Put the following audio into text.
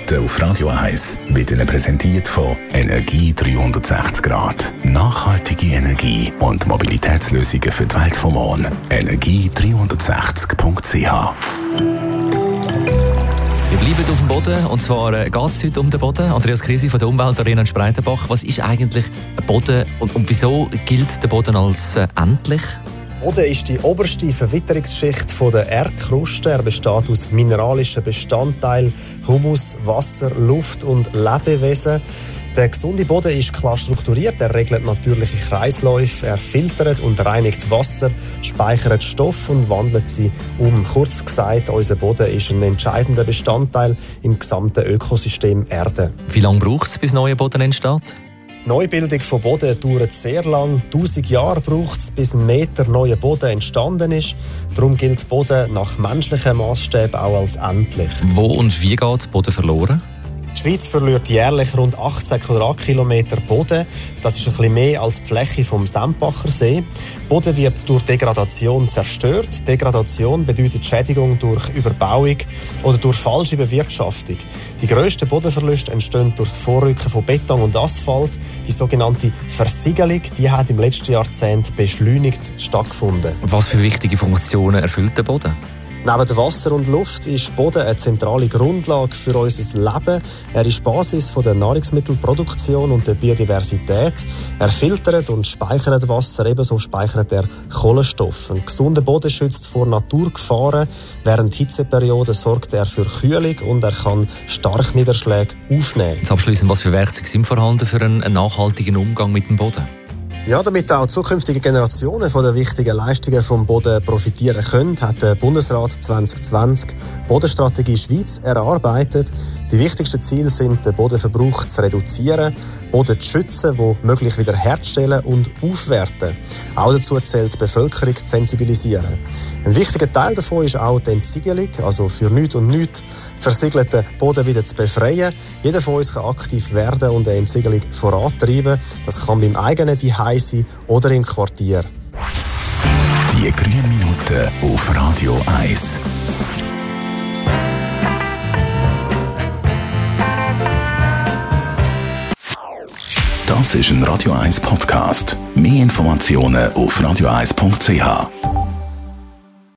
Minuten auf Radio 1 wird Ihnen präsentiert von Energie 360 Grad. Nachhaltige Energie und Mobilitätslösungen für die Welt vom Morgen. Energie360.ch. Wir bleiben auf dem Boden, und zwar geht es heute um den Boden. Andreas Krisi von der Umweltarena in Spreitenbach. Was ist eigentlich ein Boden und wieso gilt der Boden als endlich? Boden ist die oberste Verwitterungsschicht der Erdkruste. Er besteht aus mineralischen Bestandteilen, Humus, Wasser, Luft und Lebewesen. Der gesunde Boden ist klar strukturiert. Er regelt natürliche Kreisläufe, er filtert und reinigt Wasser, speichert Stoff und wandelt sie um. Kurz gesagt, unser Boden ist ein entscheidender Bestandteil im gesamten Ökosystem Erde. Wie lange braucht es, bis neuer Boden entsteht? Die Neubildung von Boden dauert sehr lang. 1000 Jahre braucht es, bis ein Meter neuer Boden entstanden ist. Darum gilt Boden nach menschlichen Maßstäben auch als endlich. Wo und wie geht Boden verloren? Die Schweiz verliert jährlich rund 18 Quadratkilometer Boden. Das ist ein bisschen mehr als die Fläche vom Sempacher See. Boden wird durch Degradation zerstört. Degradation bedeutet Schädigung durch Überbauung oder durch falsche Bewirtschaftung. Die grössten Bodenverluste entstehen durch das Vorrücken von Beton und Asphalt. Die sogenannte Versiegelung, die hat im letzten Jahrzehnt beschleunigt stattgefunden. Was für wichtige Funktionen erfüllt der Boden? Neben Wasser und Luft ist Boden eine zentrale Grundlage für unser Leben. Er ist Basis der Nahrungsmittelproduktion und der Biodiversität. Er filtert und speichert Wasser, ebenso speichert er Kohlenstoff. Ein gesunder Boden schützt vor Naturgefahren. Während Hitzeperioden sorgt er für Kühlung und er kann starke Niederschläge aufnehmen. Jetzt abschliessend, was für Werkzeuge sind vorhanden für einen nachhaltigen Umgang mit dem Boden? Ja, damit auch zukünftige Generationen von den wichtigen Leistungen vom Boden profitieren können, hat der Bundesrat 2020 Bodenstrategie Schweiz erarbeitet. Die wichtigsten Ziele sind, den Bodenverbrauch zu reduzieren, Boden zu schützen, wo möglich wieder herzustellen und aufwerten. Auch dazu zählt die Bevölkerung zu sensibilisieren. Ein wichtiger Teil davon ist auch die Entsiegelung, also für nichts und nichts versiegelten Boden wieder zu befreien. Jeder von uns kann aktiv werden und eine Entsiegelung vorantreiben. Das kann beim eigenen Zuhause sein oder im Quartier. Die grünen Minuten auf Radio 1. Das ist ein Radio 1 Podcast. Mehr Informationen auf radio1.ch.